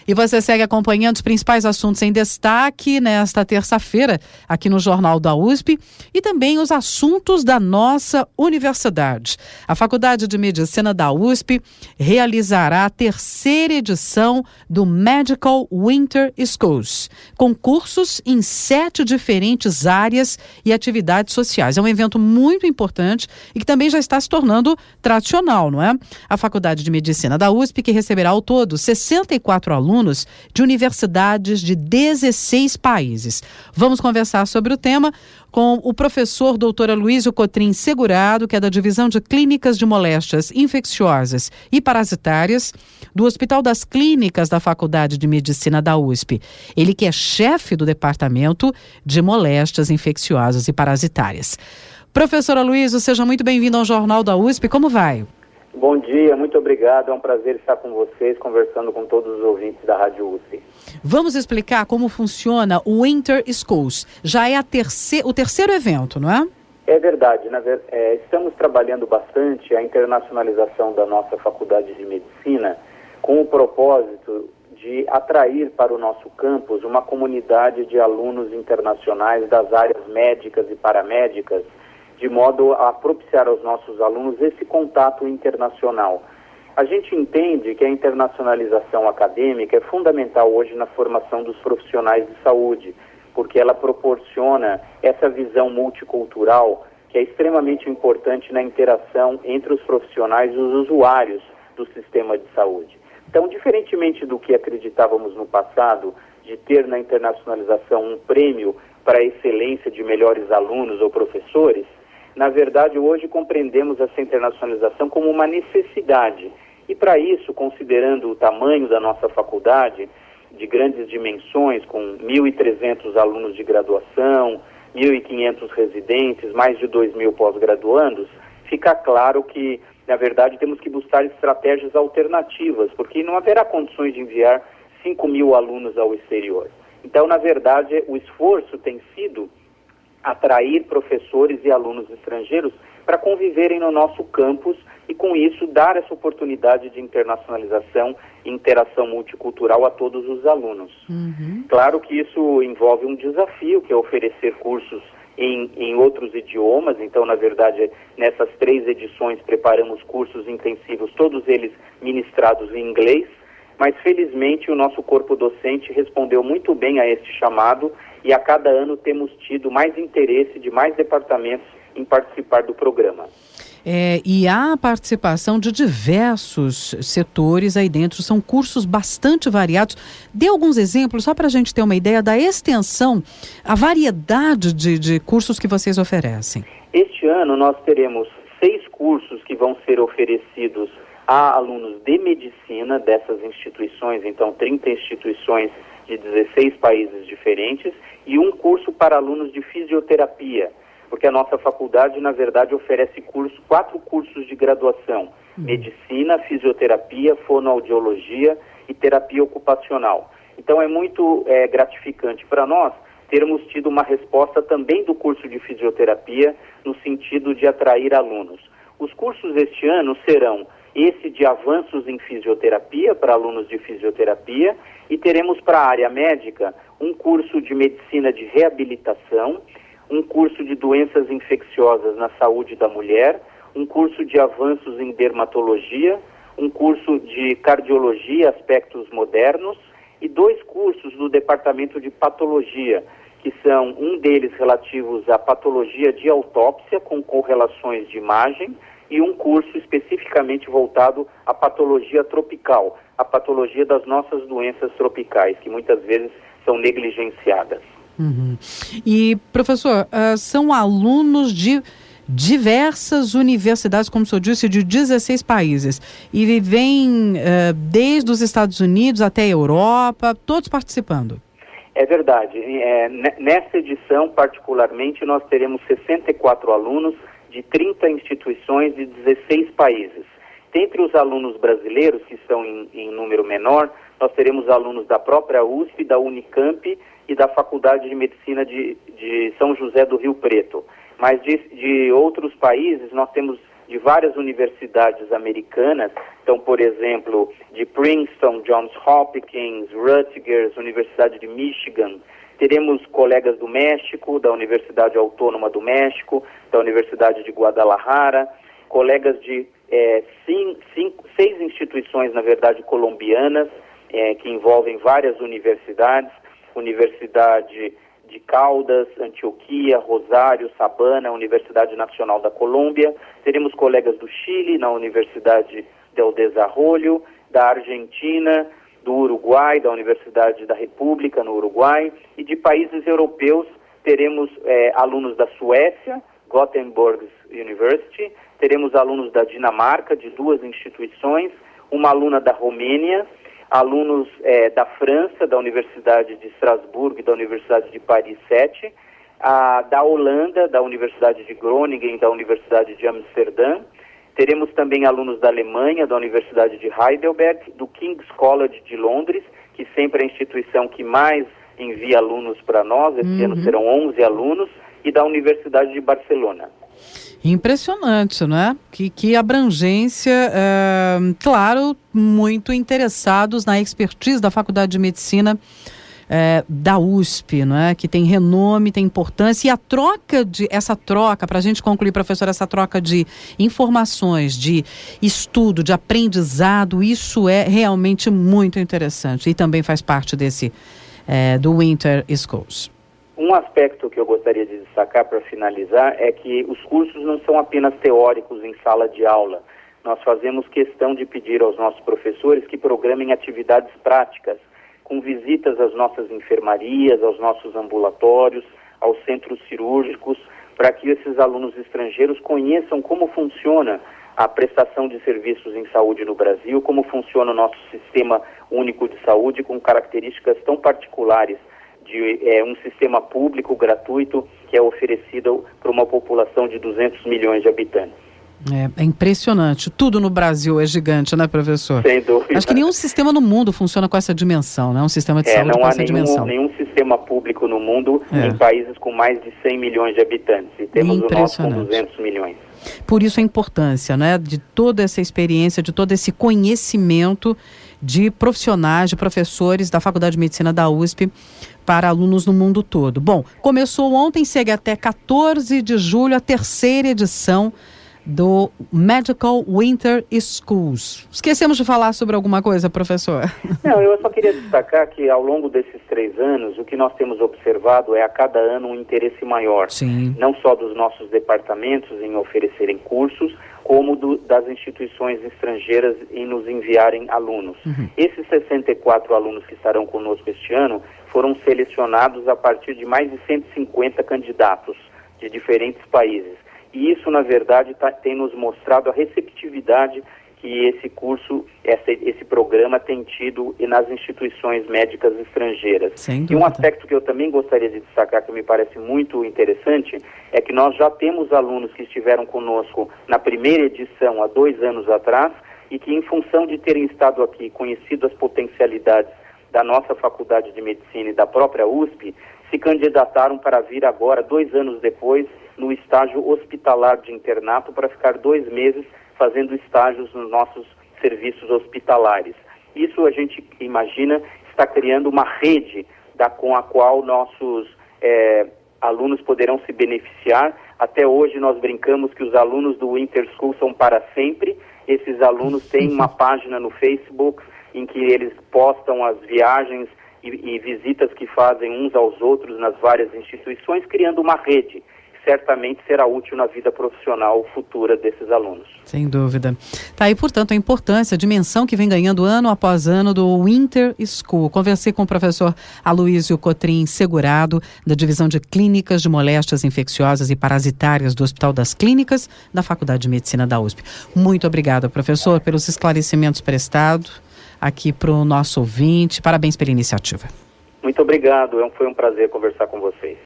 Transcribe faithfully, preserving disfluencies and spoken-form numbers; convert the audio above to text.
E você segue acompanhando os principais assuntos em destaque nesta terça-feira aqui no Jornal da U S P e também os assuntos da nossa universidade. A Faculdade de Medicina da U S P realizará a terceira edição do Medical Winter Schools, com cursos em sete diferentes áreas e atividades sociais. É um evento muito importante e que também já está se tornando tradicional, não é? A Faculdade de Medicina da U S P, que receberá ao todo sessenta e quatro alunos de universidades de dezesseis países. Vamos conversar sobre o tema com o professor doutor Aloysio Cotrim Segurado, que é da Divisão de Clínicas de Moléstias Infecciosas e Parasitárias do Hospital das Clínicas da Faculdade de Medicina da U S P. Ele que é chefe do Departamento de Moléstias Infecciosas e Parasitárias. Professor Aloysio, seja muito bem-vindo ao Jornal da U S P. Como vai? Bom dia, muito obrigado. É um prazer estar com vocês, conversando com todos os ouvintes da Rádio U S P. Vamos explicar como funciona o Winter Schools. Já é a terce... o terceiro evento, não é? É verdade. Na ver... é, estamos trabalhando bastante a internacionalização da nossa Faculdade de Medicina com o propósito de atrair para o nosso campus uma comunidade de alunos internacionais das áreas médicas e paramédicas, de modo a propiciar aos nossos alunos esse contato internacional. A gente entende que a internacionalização acadêmica é fundamental hoje na formação dos profissionais de saúde, porque ela proporciona essa visão multicultural que é extremamente importante na interação entre os profissionais e os usuários do sistema de saúde. Então, diferentemente do que acreditávamos no passado, de ter na internacionalização um prêmio para a excelência de melhores alunos ou professores, na verdade, hoje compreendemos essa internacionalização como uma necessidade. E para isso, considerando o tamanho da nossa faculdade, de grandes dimensões, com mil e trezentos alunos de graduação, mil e quinhentos residentes, mais de dois mil pós-graduandos, fica claro que, na verdade, temos que buscar estratégias alternativas, porque não haverá condições de enviar cinco mil alunos ao exterior. Então, na verdade, o esforço tem sido atrair professores e alunos estrangeiros para conviverem no nosso campus e, com isso, dar essa oportunidade de internacionalização e interação multicultural a todos os alunos. Uhum. Claro que isso envolve um desafio, que é oferecer cursos em, em outros idiomas. Então, na verdade, nessas três edições preparamos cursos intensivos, todos eles ministrados em inglês, mas felizmente o nosso corpo docente respondeu muito bem a este chamado e a cada ano temos tido mais interesse de mais departamentos em participar do programa. É, e há a participação de diversos setores aí dentro, são cursos bastante variados. Dê alguns exemplos, só para a gente ter uma ideia da extensão, a variedade de, de cursos que vocês oferecem. Este ano nós teremos seis cursos que vão ser oferecidos a alunos de medicina dessas instituições, então trinta instituições de dezesseis países diferentes, e um curso para alunos de fisioterapia, porque a nossa faculdade, na verdade, oferece curso, quatro cursos de graduação: uhum. medicina, fisioterapia, fonoaudiologia e terapia ocupacional. Então é muito é, gratificante para nós termos tido uma resposta também do curso de fisioterapia no sentido de atrair alunos. Os cursos este ano serão esse de avanços em fisioterapia para alunos de fisioterapia, e teremos para a área médica um curso de medicina de reabilitação, um curso de doenças infecciosas na saúde da mulher, um curso de avanços em dermatologia, um curso de cardiologia, aspectos modernos, e dois cursos do departamento de patologia, que são um deles relativos à patologia de autópsia com correlações de imagem, e um curso especificamente voltado à patologia tropical, a patologia das nossas doenças tropicais, que muitas vezes são negligenciadas. Uhum. E, professor, uh, são alunos de diversas universidades, como o senhor disse, de dezesseis países, e vêm uh, desde os Estados Unidos até a Europa, todos participando. É verdade. É, nessa edição, particularmente, nós teremos sessenta e quatro alunos de trinta instituições de dezesseis países. Dentre os alunos brasileiros, que são em, em número menor, nós teremos alunos da própria U S P, da Unicamp e da Faculdade de Medicina de, de São José do Rio Preto. Mas de, de outros países, nós temos de várias universidades americanas, então, por exemplo, de Princeton, Johns Hopkins, Rutgers, Universidade de Michigan. Teremos colegas do México, da Universidade Autônoma do México, da Universidade de Guadalajara, colegas de é, cinco, cinco, seis instituições, na verdade, colombianas, é, que envolvem várias universidades, Universidade de Caldas, Antioquia, Rosário, Sabana, Universidade Nacional da Colômbia. Teremos colegas do Chile, na Universidade del Desarrollo, da Argentina, do Uruguai, da Universidade da República, no Uruguai, e de países europeus teremos é, alunos da Suécia, Gothenburg University, teremos alunos da Dinamarca, de duas instituições, uma aluna da Romênia, alunos é, da França, da Universidade de Estrasburgo e da Universidade de Paris sete, a, da Holanda, da Universidade de Groningen e da Universidade de Amsterdã. Teremos também alunos da Alemanha, da Universidade de Heidelberg, do King's College de Londres, que sempre é a instituição que mais envia alunos para nós, esse uhum. ano serão onze alunos, e da Universidade de Barcelona. Impressionante, né? Que, que abrangência, é, claro, muito interessados na expertise da Faculdade de Medicina é, da U S P, né? Que tem renome, tem importância, e a troca de, essa troca, para a gente concluir, professor, essa troca de informações, de estudo, de aprendizado, isso é realmente muito interessante e também faz parte desse, é, do Winter Schools. Um aspecto que eu gostaria de destacar para finalizar é que os cursos não são apenas teóricos em sala de aula. Nós fazemos questão de pedir aos nossos professores que programem atividades práticas, com visitas às nossas enfermarias, aos nossos ambulatórios, aos centros cirúrgicos, para que esses alunos estrangeiros conheçam como funciona a prestação de serviços em saúde no Brasil, como funciona o nosso sistema único de saúde, com características tão particulares de é, um sistema público gratuito que é oferecido para uma população de duzentos milhões de habitantes. É, é impressionante. Tudo no Brasil é gigante, né, professor? Sem dúvida. Acho que nenhum sistema no mundo funciona com essa dimensão, né? Um sistema de é, saúde com essa nenhum, dimensão. Não há nenhum sistema público no mundo é. em países com mais de cem milhões de habitantes. E temos o nosso com duzentos milhões. Por isso a importância, né, de toda essa experiência, de todo esse conhecimento de profissionais, de professores da Faculdade de Medicina da U S P para alunos no mundo todo. Bom, começou ontem, segue até quatorze de julho a terceira edição do Medical Winter Schools. Esquecemos de falar sobre alguma coisa, professor? Não, eu só queria destacar que ao longo desses três anos, o que nós temos observado é a cada ano um interesse maior. Sim. Não só dos nossos departamentos em oferecerem cursos, como do, das instituições estrangeiras em nos enviarem alunos. Uhum. Esses sessenta e quatro alunos que estarão conosco este ano foram selecionados a partir de mais de cento e cinquenta candidatos de diferentes países. E isso, na verdade, tá, tem nos mostrado a receptividade que esse curso, essa, esse programa tem tido nas instituições médicas estrangeiras. E um aspecto que eu também gostaria de destacar, que me parece muito interessante, é que nós já temos alunos que estiveram conosco na primeira edição, há dois anos atrás, e que, em função de terem estado aqui, conhecido as potencialidades da nossa Faculdade de Medicina e da própria U S P, se candidataram para vir agora, dois anos depois, no estágio hospitalar de internato, para ficar dois meses fazendo estágios nos nossos serviços hospitalares. Isso, a gente imagina, está criando uma rede da, com a qual nossos é, alunos poderão se beneficiar. Até hoje nós brincamos que os alunos do Winter School são para sempre. Esses alunos têm uma página no Facebook em que eles postam as viagens e, e visitas que fazem uns aos outros nas várias instituições, criando uma rede. Certamente será útil na vida profissional futura desses alunos. Sem dúvida. Tá aí, portanto, a importância, a dimensão que vem ganhando ano após ano do Winter School. Conversei com o professor Aloísio Cotrim Segurado, da Divisão de Clínicas de Moléstias Infecciosas e Parasitárias do Hospital das Clínicas, da Faculdade de Medicina da U S P. Muito obrigada, professor, pelos esclarecimentos prestados aqui para o nosso ouvinte. Parabéns pela iniciativa. Muito obrigado. Foi um prazer conversar com vocês.